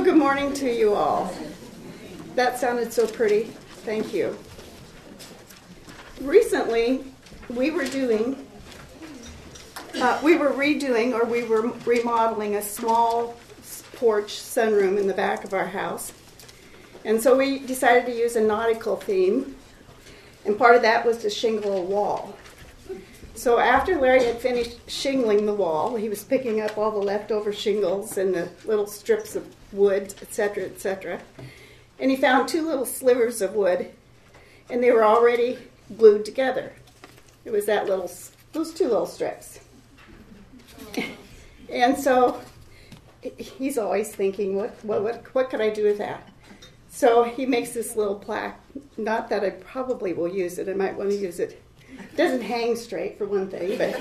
good morning to you all. That sounded so pretty. Thank you. Recently, we were remodeling a small porch sunroom in the back of our house. And so we decided to use a nautical theme, and part of that was to shingle a wall. So after Larry had finished shingling the wall, he was picking up all the leftover shingles and the little strips of wood, etc., and he found two little slivers of wood, and they were already glued together. It was those two little strips. And so he's always thinking, what could I do with that? So he makes this little plaque. Not that I probably will use it. I might want to use it. It doesn't hang straight, for one thing. But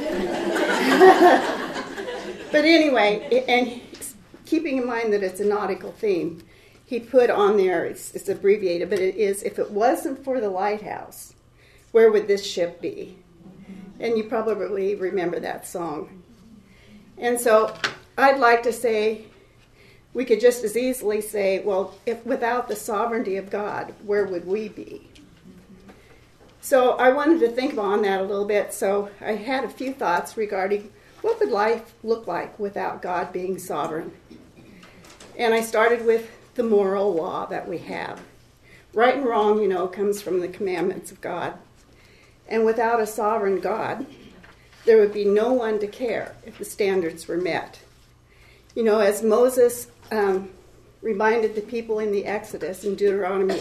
anyway, and keeping in mind that it's a nautical theme, he put on there, it's abbreviated, but it is, if it wasn't for the lighthouse, where would this ship be? And you probably remember that song. And so I'd like to say, we could just as easily say, well, if without the sovereignty of God, where would we be? So I wanted to think on that a little bit, so I had a few thoughts regarding what would life look like without God being sovereign. And I started with the moral law that we have. Right and wrong, comes from the commandments of God. And without a sovereign God, there would be no one to care if the standards were met. As Moses reminded the people in the Exodus in Deuteronomy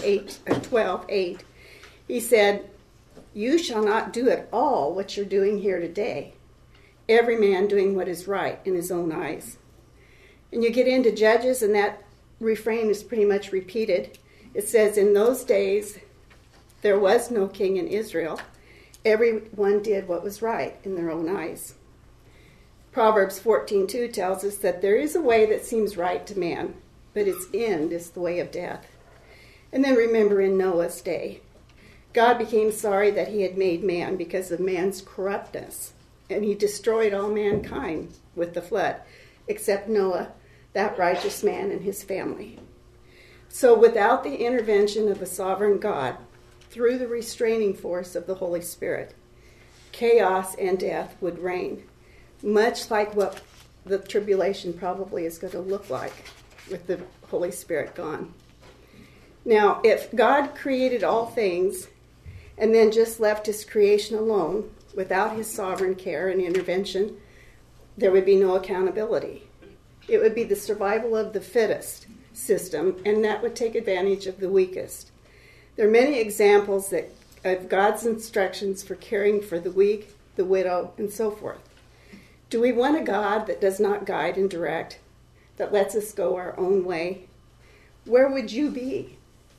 12:8, he said, "You shall not do at all what you're doing here today, every man doing what is right in his own eyes." And you get into Judges, and that refrain is pretty much repeated. It says, "In those days there was no king in Israel. Everyone did what was right in their own eyes." Proverbs 14:2 tells us that there is a way that seems right to man, but its end is the way of death. And then remember in Noah's day, God became sorry that he had made man because of man's corruptness, and he destroyed all mankind with the flood, except Noah, that righteous man, and his family. So without the intervention of a sovereign God, through the restraining force of the Holy Spirit, chaos and death would reign, much like what the tribulation probably is going to look like with the Holy Spirit gone. Now, if God created all things and then just left his creation alone, without his sovereign care and intervention, there would be no accountability. It would be the survival of the fittest system, and that would take advantage of the weakest. There are many examples of God's instructions for caring for the weak, the widow, and so forth. Do we want a God that does not guide and direct, that lets us go our own way? Where would you be?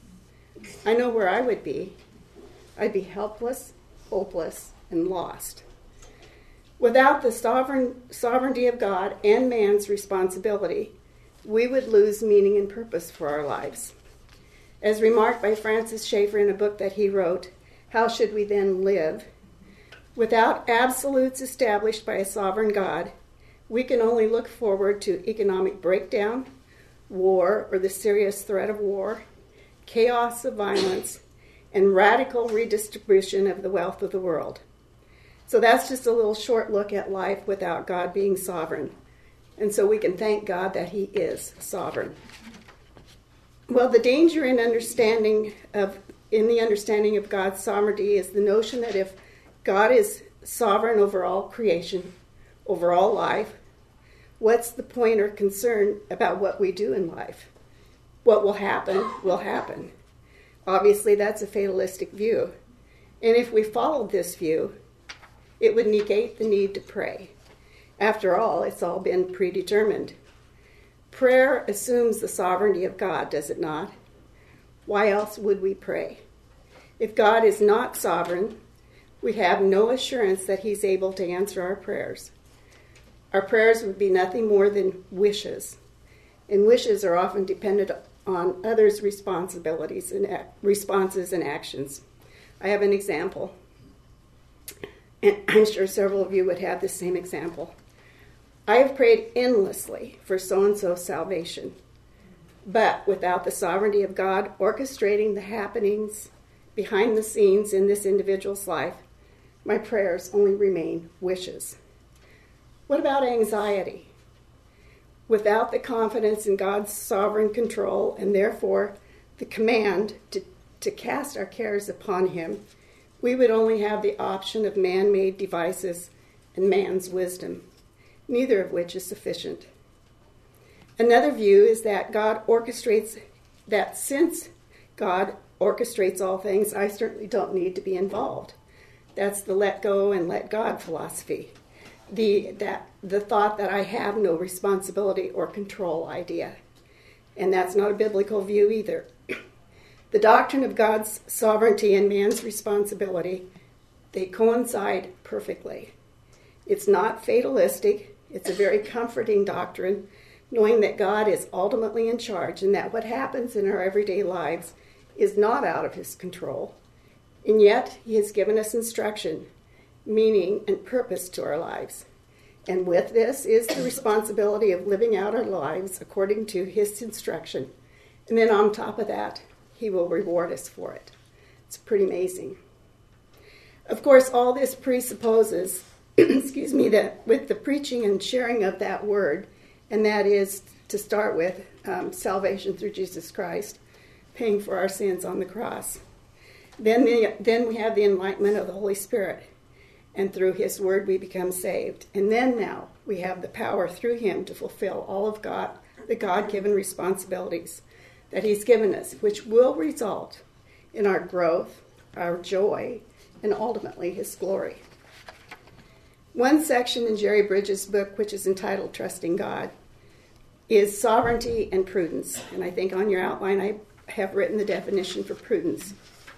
I know where I would be. I'd be helpless, hopeless, and lost. Without the sovereignty of God and man's responsibility, we would lose meaning and purpose for our lives. As remarked by Francis Schaeffer in a book that he wrote, "How Should We Then Live?" Without absolutes established by a sovereign God, we can only look forward to economic breakdown, war or the serious threat of war, chaos of violence, and radical redistribution of the wealth of the world. So that's just a little short look at life without God being sovereign. And so we can thank God that he is sovereign. Well, the danger in the understanding of God's sovereignty is the notion that if God is sovereign over all creation, over all life, what's the point or concern about what we do in life? What will happen, will happen. Obviously, that's a fatalistic view. And if we followed this view, it would negate the need to pray. After all, it's all been predetermined. Prayer assumes the sovereignty of God, does it not? Why else would we pray? If God is not sovereign, we have no assurance that he's able to answer our prayers. Our prayers would be nothing more than wishes, and wishes are often dependent on others' responsibilities and responses and actions. I have an example, and I'm sure several of you would have the same example. I have prayed endlessly for so-and-so's salvation. But without the sovereignty of God orchestrating the happenings behind the scenes in this individual's life, my prayers only remain wishes. What about anxiety? Without the confidence in God's sovereign control and therefore the command to cast our cares upon him, we would only have the option of man-made devices and man's wisdom, neither of which is sufficient. Another view is that since God orchestrates all things, I certainly don't need to be involved. That's the let go and let God philosophy. The thought that I have no responsibility or control idea. And that's not a biblical view either. The doctrine of God's sovereignty and man's responsibility, they coincide perfectly. It's not fatalistic. It's a very comforting doctrine, knowing that God is ultimately in charge and that what happens in our everyday lives is not out of his control. And yet, he has given us instruction, meaning, and purpose to our lives. And with this is the responsibility of living out our lives according to his instruction. And then on top of that, he will reward us for it. It's pretty amazing. Of course, all this presupposes, that with the preaching and sharing of that word, and that is to start with salvation through Jesus Christ, paying for our sins on the cross. Then we have the enlightenment of the Holy Spirit, and through his word we become saved. And then now we have the power through him to fulfill all of the God-given responsibilities that he's given us, which will result in our growth, our joy, and ultimately his glory. One section in Jerry Bridges' book, which is entitled Trusting God, is sovereignty and prudence. And I think on your outline I have written the definition for prudence.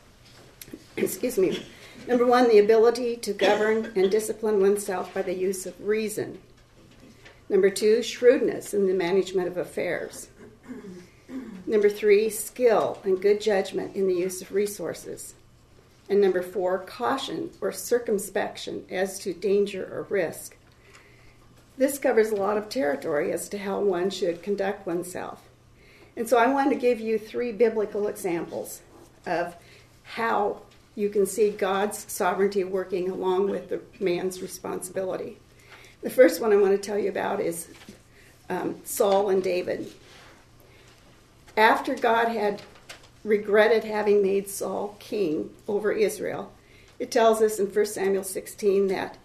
Number one, the ability to govern and discipline oneself by the use of reason. Number two, shrewdness in the management of affairs. Number three, skill and good judgment in the use of resources. And number four, caution or circumspection as to danger or risk. This covers a lot of territory as to how one should conduct oneself. And so I wanted to give you 3 biblical examples of how you can see God's sovereignty working along with the man's responsibility. The first one I want to tell you about is Saul and David. After God had regretted having made Saul king over Israel, it tells us in 1 Samuel 16 that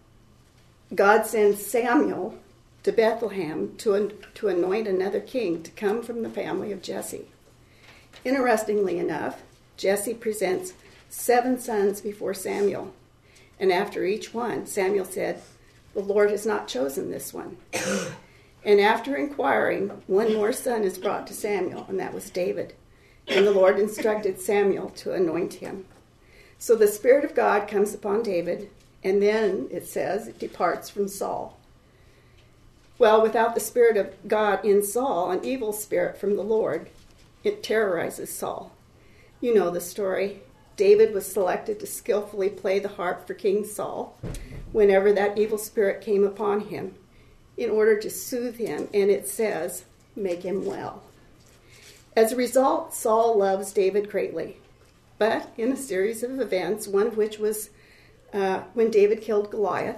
God sends Samuel to Bethlehem to anoint another king to come from the family of Jesse. Interestingly enough, Jesse presents 7 sons before Samuel, and after each one, Samuel said, "The Lord has not chosen this one." And after inquiring, one more son is brought to Samuel, and that was David. And the Lord instructed Samuel to anoint him. So the Spirit of God comes upon David, and then it says it departs from Saul. Well, without the Spirit of God in Saul, an evil spirit from the Lord, it terrorizes Saul. You know the story. David was selected to skillfully play the harp for King Saul whenever that evil spirit came upon him, in order to soothe him, and it says, make him well. As a result, Saul loves David greatly. But in a series of events, one of which was when David killed Goliath,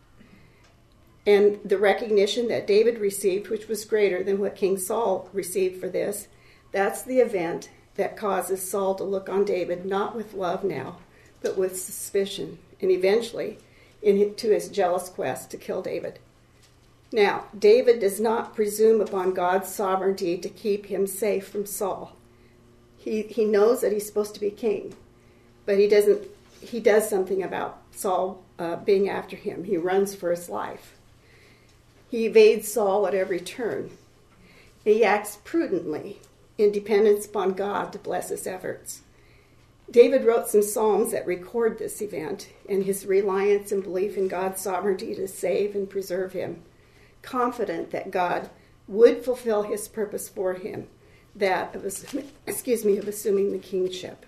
and the recognition that David received, which was greater than what King Saul received for this, that's the event that causes Saul to look on David not with love now, but with suspicion, and eventually to his jealous quest to kill David. Now, David does not presume upon God's sovereignty to keep him safe from Saul. He knows that he's supposed to be king, but he does something about Saul being after him. He runs for his life. He evades Saul at every turn. He acts prudently in dependence upon God to bless his efforts. David wrote some psalms that record this event and his reliance and belief in God's sovereignty to save and preserve him, confident that God would fulfill his purpose for him, that of assuming the kingship.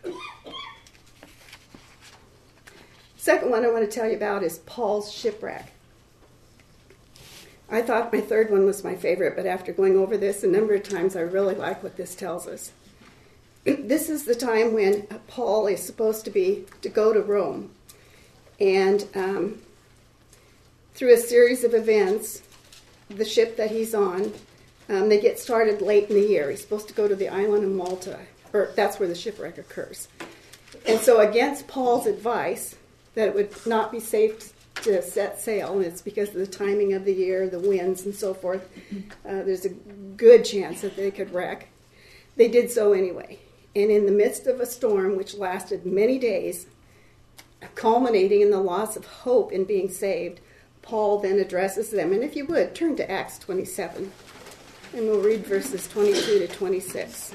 Second one I want to tell you about is Paul's shipwreck. I thought my third one was my favorite, but after going over this a number of times, I really like what this tells us. This is the time when Paul is supposed to go to Rome. And through a series of events, the ship that he's on, they get started late in the year. He's supposed to go to the island of Malta, or that's where the shipwreck occurs. And so against Paul's advice that it would not be safe to set sail, and it's because of the timing of the year, the winds, and so forth, there's a good chance that they could wreck. They did so anyway. And in the midst of a storm which lasted many days, culminating in the loss of hope in being saved, Paul then addresses them. And if you would, turn to Acts 27, and we'll read verses 22 to 26.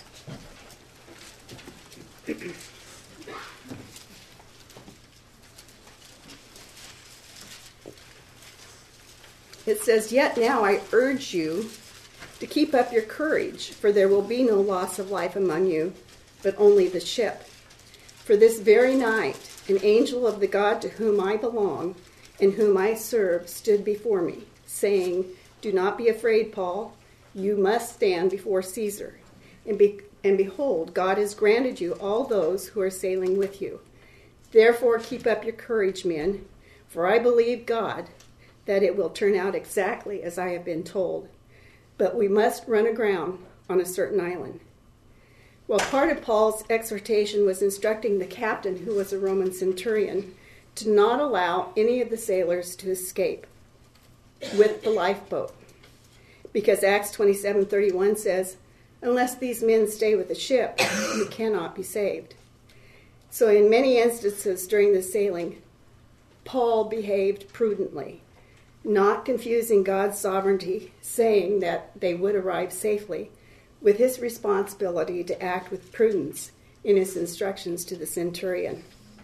It says, "Yet now I urge you to keep up your courage, for there will be no loss of life among you, but only the ship. For this very night, an angel of the God to whom I belong and whom I serve stood before me, saying, 'Do not be afraid, Paul. You must stand before Caesar. And behold, God has granted you all those who are sailing with you. Therefore keep up your courage, men, for I believe God that it will turn out exactly as I have been told. But we must run aground on a certain island.' Well, part of Paul's exhortation was instructing the captain, who was a Roman centurion, to not allow any of the sailors to escape with the lifeboat. Because Acts 27:31 says, 'Unless these men stay with the ship, you cannot be saved.' So in many instances during the sailing, Paul behaved prudently, not confusing God's sovereignty, saying that they would arrive safely, with his responsibility to act with prudence in his instructions to the centurion.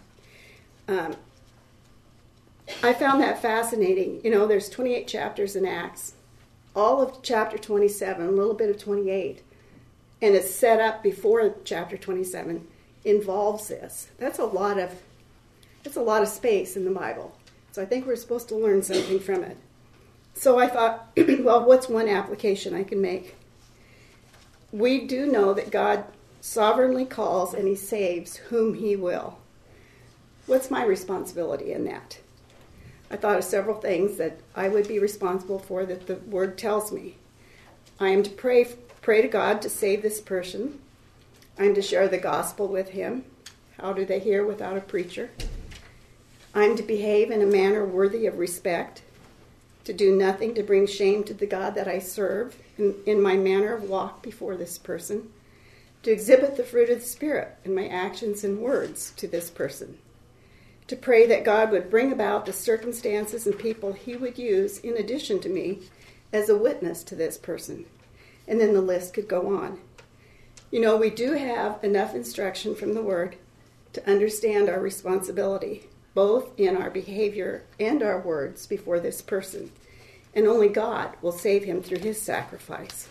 I found that fascinating. You know, there's 28 chapters in Acts, all of chapter 27, a little bit of 28, and it's set up before chapter 27, involves this. That's a lot of space in the Bible. So I think we're supposed to learn something from it. So I thought, well, what's one application I can make? We do know that God sovereignly calls and he saves whom he will. What's my responsibility in that? I thought of several things that I would be responsible for that the word tells me. I am to pray to God to save this person. I am to share the gospel with him. How do they hear without a preacher? I am to behave in a manner worthy of respect, to do nothing to bring shame to the God that I serve in my manner of walk before this person, to exhibit the fruit of the Spirit in my actions and words to this person, to pray that God would bring about the circumstances and people he would use in addition to me as a witness to this person. And then the list could go on. You know, we do have enough instruction from the Word to understand our responsibility, both in our behavior and our words before this person. And only God will save him through his sacrifice.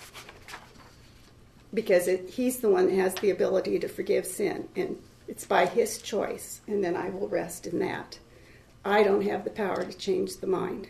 Because he's the one that has the ability to forgive sin. And it's by his choice. And then I will rest in that. I don't have the power to change the mind.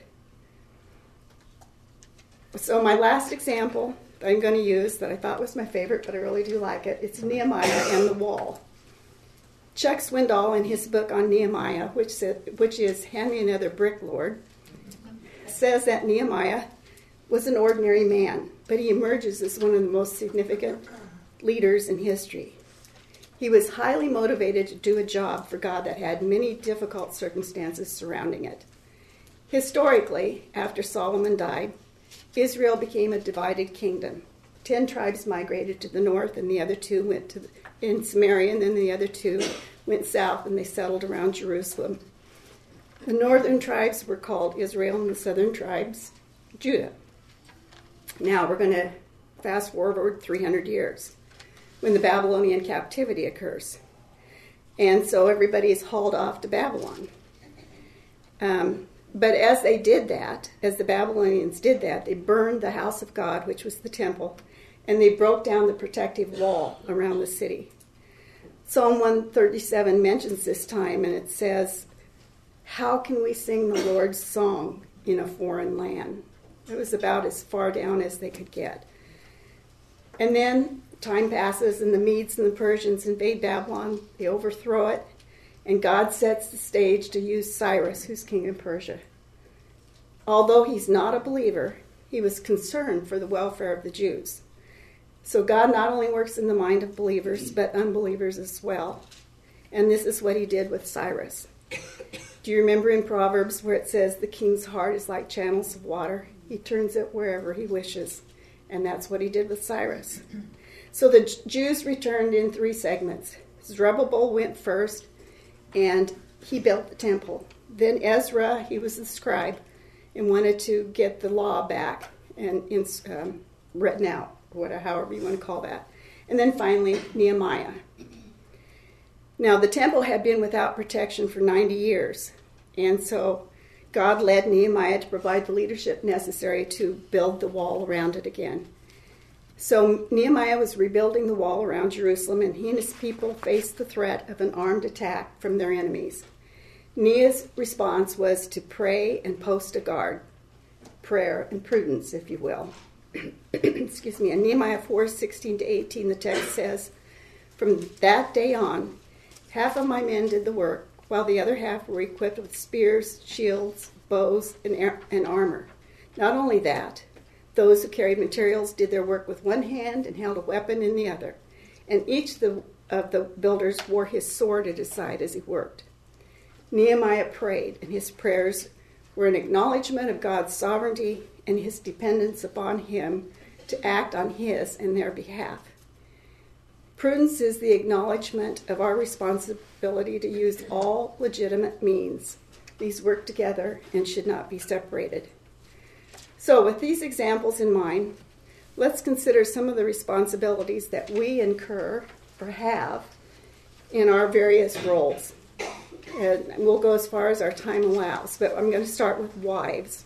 So my last example that I'm going to use, that I thought was my favorite, but I really do like it, it's Nehemiah and the wall. Chuck Swindoll, in his book on Nehemiah, which is Hand Me Another Brick, Lord, says that Nehemiah was an ordinary man, but he emerges as one of the most significant leaders in history. He was highly motivated to do a job for God that had many difficult circumstances surrounding it. Historically, after Solomon died, Israel became a divided kingdom. 10 tribes migrated to the north, and the other 2 went in Samaria, and then the other 2 went south, and they settled around Jerusalem. The northern tribes were called Israel, and the southern tribes, Judah. Now we're going to fast forward 300 years, when the Babylonian captivity occurs. And so everybody is hauled off to Babylon. But as they did that, as the Babylonians did that, they burned the house of God, which was the temple, and they broke down the protective wall around the city. Psalm 137 mentions this time, and it says, "How can we sing the Lord's song in a foreign land. It was about as far down as they could get. And then time passes, and the Medes and the Persians invade Babylon. They overthrow it, and God sets the stage to use Cyrus, who's king of Persia. Although he's not a believer, he was concerned for the welfare of the Jews. So God not only works in the mind of believers, but unbelievers as well. And this is what he did with Cyrus. Do you remember in Proverbs where it says the king's heart is like channels of water? He turns it wherever he wishes. And that's what he did with Cyrus. So the Jews returned in 3 segments. Zerubbabel went first, and he built the temple. Then Ezra, he was the scribe, and wanted to get the law back and written out, however you want to call that. And then finally, Nehemiah. Now, the temple had been without protection for 90 years, and so God led Nehemiah to provide the leadership necessary to build the wall around it again. So Nehemiah was rebuilding the wall around Jerusalem, and he and his people faced the threat of an armed attack from their enemies. Nehemiah's response was to pray and post a guard. Prayer and prudence, if you will. Excuse me. In Nehemiah 4:16-18, the text says, "From that day on, half of my men did the work, while the other half were equipped with spears, shields, bows, and armor. Not only that, those who carried materials did their work with one hand and held a weapon in the other, and each of the builders wore his sword at his side as he worked." Nehemiah prayed, and his prayers were an acknowledgement of God's sovereignty and his dependence upon him to act on his and their behalf. Prudence is the acknowledgement of our responsibility to use all legitimate means. These work together and should not be separated. So with these examples in mind, let's consider some of the responsibilities that we incur or have in our various roles. And we'll go as far as our time allows, but I'm going to start with wives.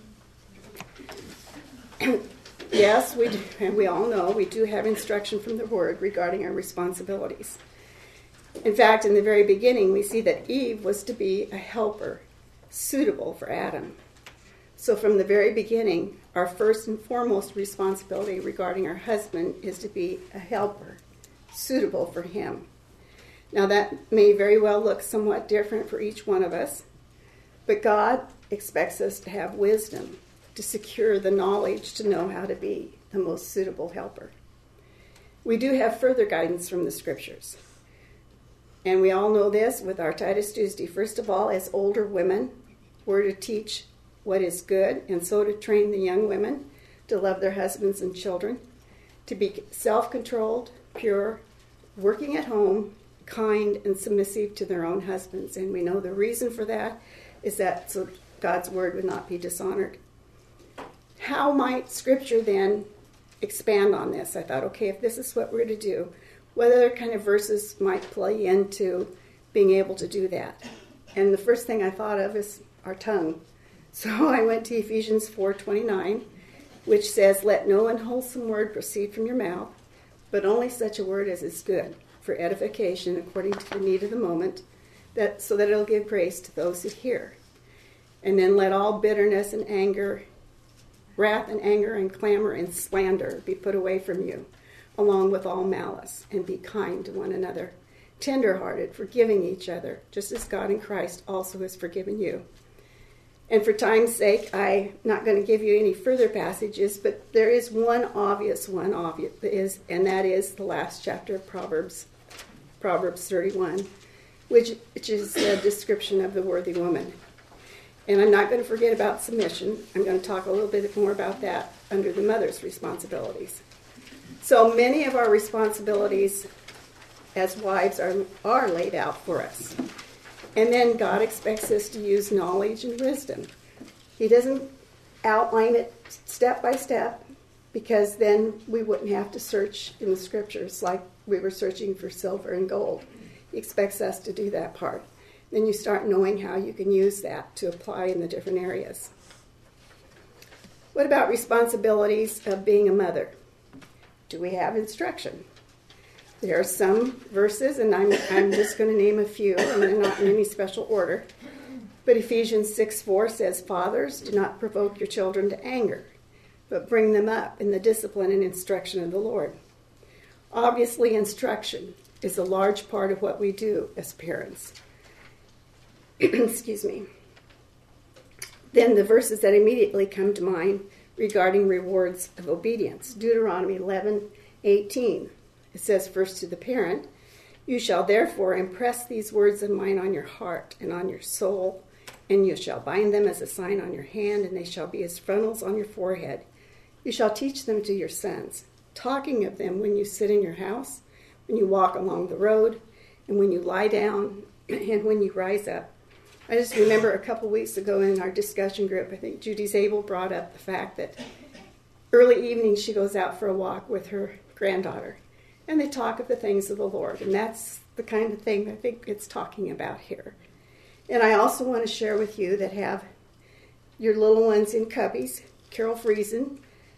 Yes, we do, and we all know we do have instruction from the Word regarding our responsibilities. In fact, in the very beginning, we see that Eve was to be a helper, suitable for Adam. So from the very beginning, our first and foremost responsibility regarding our husband is to be a helper, suitable for him. Now that may very well look somewhat different for each one of us, but God expects us to have wisdom, to secure the knowledge to know how to be the most suitable helper. We do have further guidance from the Scriptures. And we all know this with our Titus Tuesday. First of all, as older women, we're to teach what is good, and so to train the young women to love their husbands and children, to be self-controlled, pure, working at home, kind, and submissive to their own husbands. And we know the reason for that is that so God's word would not be dishonored. How might Scripture then expand on this? I thought, okay, if this is what we're to do, what other kind of verses might play into being able to do that? And the first thing I thought of is our tongue. So I went to Ephesians 4:29, which says, "Let no unwholesome word proceed from your mouth, but only such a word as is good, for edification according to the need of the moment, so that it'll give grace to those who hear. And then let all bitterness and anger, wrath and anger and clamor and slander be put away from you, along with all malice, and be kind to one another, tender-hearted, forgiving each other, just as God in Christ also has forgiven you." And for time's sake, I'm not going to give you any further passages, but there is one obvious, and that is the last chapter of Proverbs 31, which is a description of the worthy woman. And I'm not going to forget about submission. I'm going to talk a little bit more about that under the mother's responsibilities. So many of our responsibilities as wives are laid out for us. And then God expects us to use knowledge and wisdom. He doesn't outline it step by step, because then we wouldn't have to search in the Scriptures like we were searching for silver and gold. He expects us to do that part. Then you start knowing how you can use that to apply in the different areas. What about responsibilities of being a mother? Do we have instruction? There are some verses, and I'm just going to name a few, and they're not in any special order. But Ephesians 6:4 says, "Fathers, do not provoke your children to anger, but bring them up in the discipline and instruction of the Lord." Obviously, instruction is a large part of what we do as parents. Excuse me. Then the verses that immediately come to mind regarding rewards of obedience. Deuteronomy 11:18. It says, "First to the parent, you shall therefore impress these words of mine on your heart and on your soul, and you shall bind them as a sign on your hand, and they shall be as frontals on your forehead. You shall teach them to your sons, talking of them when you sit in your house, when you walk along the road, and when you lie down, and when you rise up." I just remember a couple weeks ago in our discussion group, I think Judy Zabel brought up the fact that early evening she goes out for a walk with her granddaughter, and they talk of the things of the Lord, and that's the kind of thing I think it's talking about here. And I also want to share with you that have your little ones in cubbies, Carol Friesen,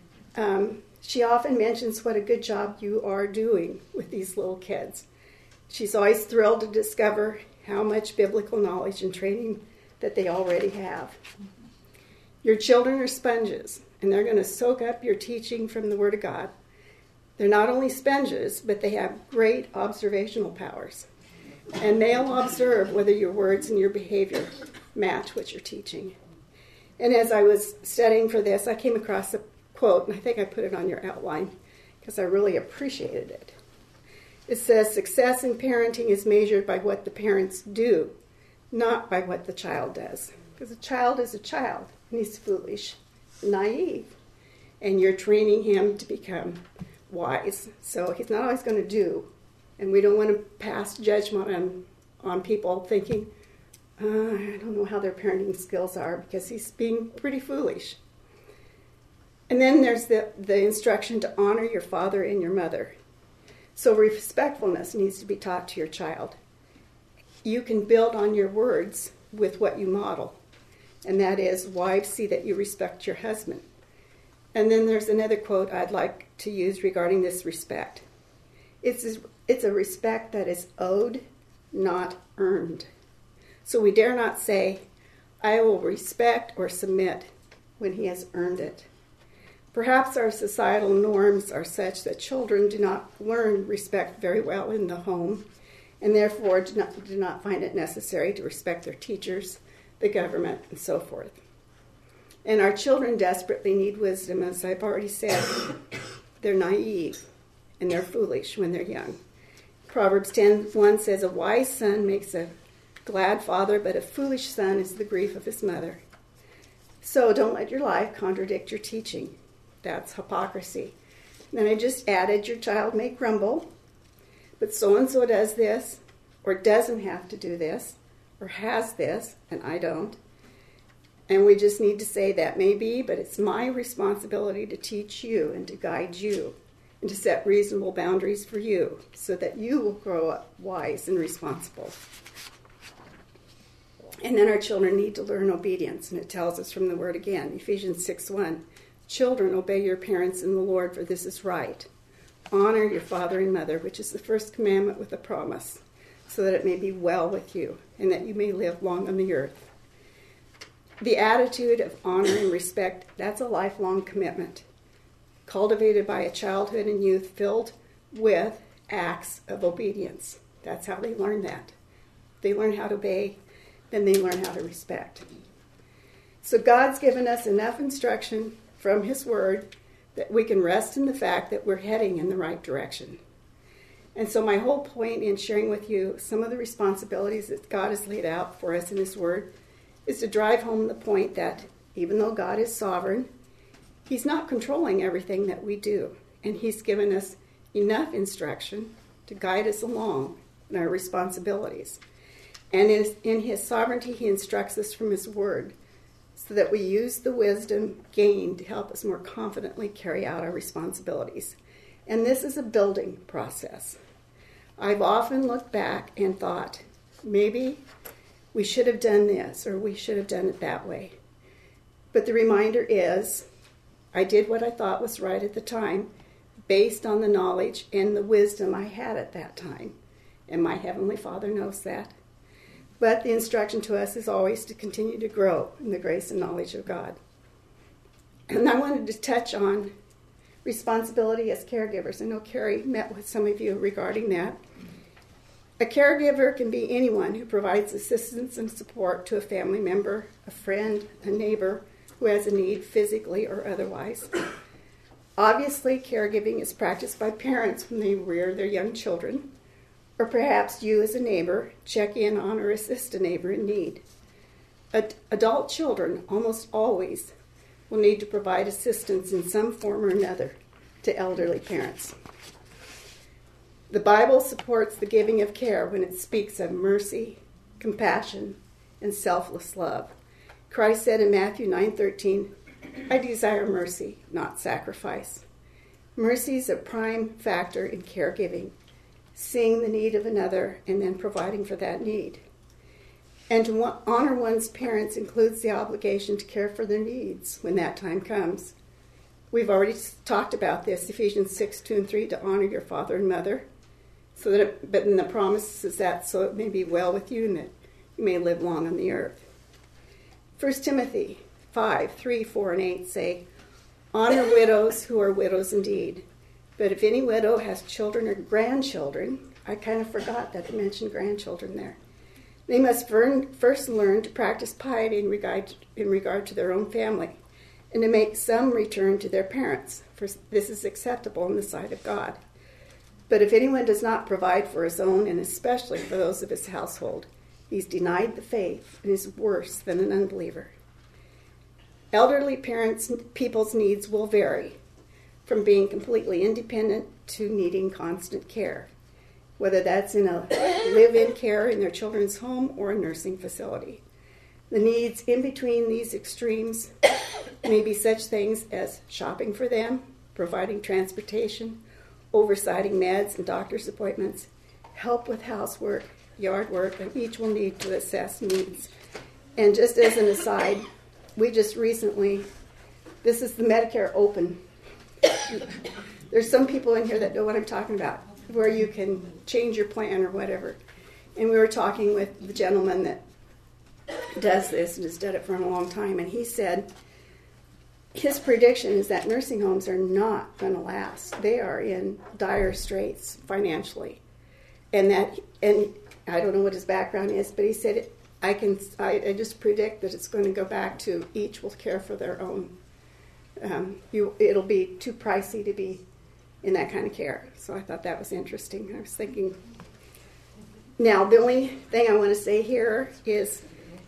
she often mentions what a good job you are doing with these little kids. She's always thrilled to discover how much biblical knowledge and training that they already have. Your children are sponges, and they're going to soak up your teaching from the Word of God. They're not only sponges, but they have great observational powers. And they'll observe whether your words and your behavior match what you're teaching. And as I was studying for this, I came across a quote, and I think I put it on your outline because I really appreciated it. It says, "Success in parenting is measured by what the parents do, not by what the child does." Because a child is a child, and he's foolish, naive, and you're training him to become wise. So he's not always going to do, and we don't want to pass judgment on people thinking, I don't know how their parenting skills are, because he's being pretty foolish. And then there's the instruction to honor your father and your mother. So respectfulness needs to be taught to your child. You can build on your words with what you model. And that is, wives, see that you respect your husband. And then there's another quote I'd like to use regarding this respect. It's a respect that is owed, not earned. So we dare not say, "I will respect or submit," when he has earned it. Perhaps our societal norms are such that children do not learn respect very well in the home, and therefore do not find it necessary to respect their teachers, the government, and so forth. And our children desperately need wisdom, as I've already said. They're naive, and they're foolish when they're young. Proverbs 10:1 says, "A wise son makes a glad father, but a foolish son is the grief of his mother." So don't let your life contradict your teaching. That's hypocrisy. Then I just added, your child may grumble, but so-and-so does this, or doesn't have to do this, or has this, and I don't. And we just need to say, that may be, but it's my responsibility to teach you and to guide you and to set reasonable boundaries for you so that you will grow up wise and responsible. And then our children need to learn obedience, and it tells us from the Word again, Ephesians 6:1. "Children, obey your parents in the Lord, for this is right. Honor your father and mother, which is the first commandment with a promise, so that it may be well with you, and that you may live long on the earth." The attitude of honor and respect, that's a lifelong commitment, cultivated by a childhood and youth filled with acts of obedience. That's how they learn that. They learn how to obey, then they learn how to respect. So God's given us enough instruction from His Word that we can rest in the fact that we're heading in the right direction. And so my whole point in sharing with you some of the responsibilities that God has laid out for us in His Word is to drive home the point that even though God is sovereign, He's not controlling everything that we do. And He's given us enough instruction to guide us along in our responsibilities. And in His sovereignty, He instructs us from His Word so that we use the wisdom gained to help us more confidently carry out our responsibilities. And this is a building process. I've often looked back and thought, maybe we should have done this, or we should have done it that way. But the reminder is, I did what I thought was right at the time, based on the knowledge and the wisdom I had at that time. And my Heavenly Father knows that. But the instruction to us is always to continue to grow in the grace and knowledge of God. And I wanted to touch on responsibility as caregivers. I know Carrie met with some of you regarding that. A caregiver can be anyone who provides assistance and support to a family member, a friend, a neighbor who has a need physically or otherwise. Obviously, caregiving is practiced by parents when they rear their young children, or perhaps you as a neighbor check in on or assist a neighbor in need. Adult children almost always will need to provide assistance in some form or another to elderly parents. The Bible supports the giving of care when it speaks of mercy, compassion, and selfless love. Christ said in Matthew 9:13, "I desire mercy, not sacrifice." Mercy is a prime factor in caregiving, seeing the need of another and then providing for that need. And to honor one's parents includes the obligation to care for their needs when that time comes. We've already talked about this, Ephesians 6:2-3, to honor your father and mother. But then the promise is that so it may be well with you and that you may live long on the earth. 1 Timothy 5:3, 4, and 8 say, "Honor widows who are widows indeed. But if any widow has children or grandchildren," I kind of forgot that to mention grandchildren there, "they must first learn to practice piety in regard to their own family, and to make some return to their parents, for this is acceptable in the sight of God. But if anyone does not provide for his own, and especially for those of his household, he's denied the faith and is worse than an unbeliever." Elderly people's needs will vary, from being completely independent to needing constant care, whether that's in a live-in care in their children's home or a nursing facility. The needs in between these extremes may be such things as shopping for them, providing transportation, oversighting meds and doctor's appointments, help with housework, yard work, and each will need to assess needs. And just as an aside, we just recently, this is the Medicare Open. There's some people in here that know what I'm talking about, where you can change your plan or whatever. And we were talking with the gentleman that does this and has done it for a long time, and he said his prediction is that nursing homes are not going to last. They are in dire straits financially. And I don't know what his background is, but he said, I just predict that it's going to go back to each will care for their own. It'll be too pricey to be in that kind of care. So I thought that was interesting. I was thinking, now the only thing I want to say here is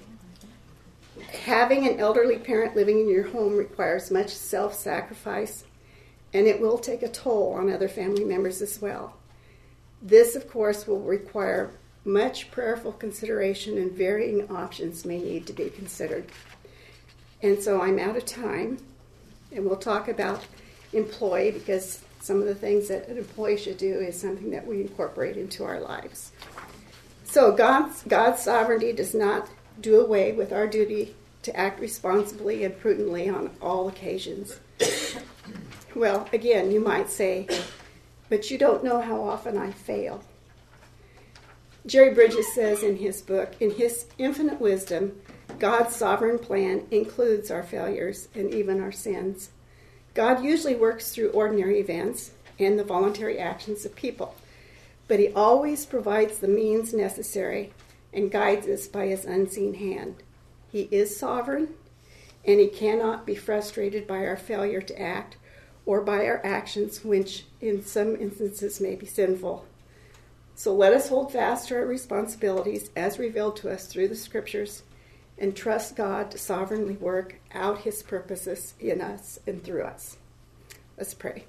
having an elderly parent living in your home requires much self-sacrifice, and it will take a toll on other family members as well. This, of course, will require much prayerful consideration, and varying options may need to be considered. And so I'm out of time, and we'll talk about employee, because some of the things that an employee should do is something that we incorporate into our lives. So God's sovereignty does not do away with our duty to act responsibly and prudently on all occasions. Well, again, you might say, but you don't know how often I fail. Jerry Bridges says in his book, in his infinite wisdom, God's sovereign plan includes our failures and even our sins. God usually works through ordinary events and the voluntary actions of people, but he always provides the means necessary and guides us by his unseen hand. He is sovereign, and he cannot be frustrated by our failure to act or by our actions, which in some instances may be sinful. So let us hold fast to our responsibilities as revealed to us through the Scriptures and trust God to sovereignly work out his purposes in us and through us. Let's pray.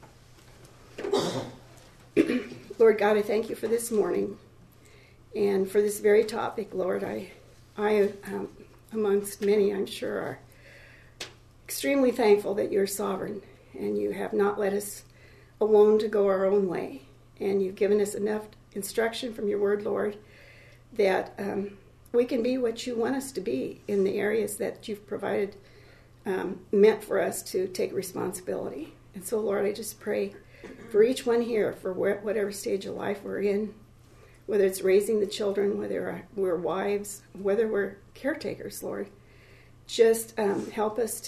Lord God, I thank you for this morning and for this very topic, Lord. I amongst many, I'm sure, are extremely thankful that you're sovereign and you have not let us alone to go our own way. And you've given us enough instruction from your word, Lord, that we can be what you want us to be in the areas that you've provided, meant for us to take responsibility. And so, Lord, I just pray for each one here, for whatever stage of life we're in, whether it's raising the children, whether we're wives, whether we're caretakers, Lord. Just help us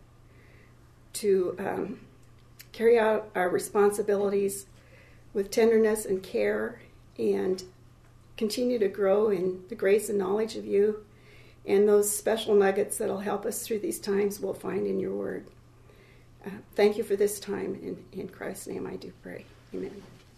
to carry out our responsibilities with tenderness and care, and continue to grow in the grace and knowledge of you, and those special nuggets that'll help us through these times we'll find in your word. Thank you for this time. In Christ's name I do pray. Amen.